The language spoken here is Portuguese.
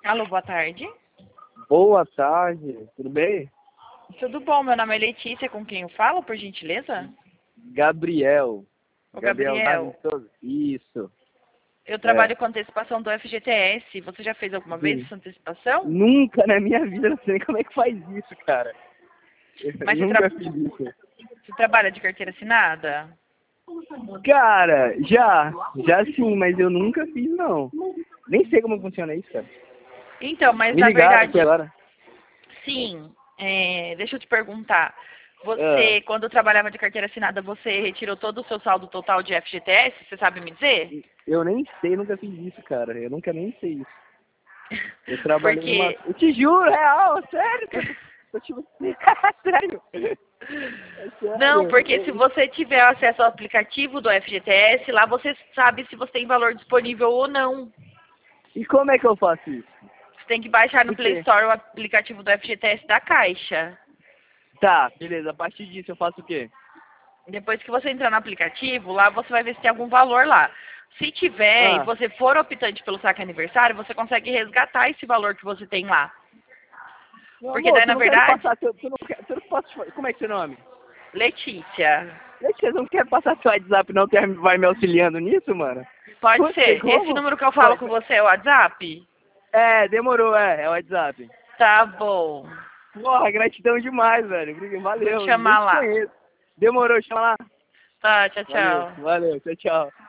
Alô, boa tarde. Boa tarde, tudo bem? Tudo bom? Meu nome é Letícia, com quem eu falo, por gentileza? Gabriel. Ô, Gabriel Davi Gabriel, Souza. Isso, eu é. trabalho com antecipação do FGTS. Você já fez alguma vez Sim. essa antecipação? Nunca na minha vida, não sei nem como é que faz isso, cara. Eu Mas nunca fiz isso. você trabalha de carteira assinada? Cara, já sim, mas eu nunca fiz não. Nem sei como funciona isso, cara. Então, mas Me na ligaram aqui verdade, agora. sim. Deixa eu te perguntar. Ah, Você, quando trabalhava de carteira assinada, você retirou todo o seu saldo total de FGTS? Você sabe me dizer? eu nem sei, nunca fiz isso, cara. Eu nunca nem sei isso. Eu trabalhei numa. Porque Eu te juro, real, sério, cara. Eu tipo, sério. É Não, sério. porque se você tiver acesso ao aplicativo do FGTS, lá você sabe se você tem valor disponível ou não. E como é que eu faço isso? Você tem que baixar no Por Play quê? Store o aplicativo do FGTS da Caixa. Tá, beleza. A partir disso eu faço o quê? Depois que você entrar no aplicativo, lá você vai ver se tem algum valor lá. Se tiver e Ah, você for optante pelo saque aniversário, você consegue resgatar esse valor que você tem lá. meu Porque amor, daí, tu na não quer me verdade, passar teu. Tu não pode. Como é que é seu nome? Letícia, Você não quer passar seu WhatsApp, não? Quer, vai me auxiliando nisso, mano? pode Pô, tem ser. Esse como? número que eu falo Pode. com você é o WhatsApp? É, demorou, é o WhatsApp. Tá bom. Porra, gratidão demais, velho. Vou te Valeu, nem chamar te lá. conheço. Demorou, chama lá. Tá, tchau, Valeu, tchau. valeu, tchau, tchau.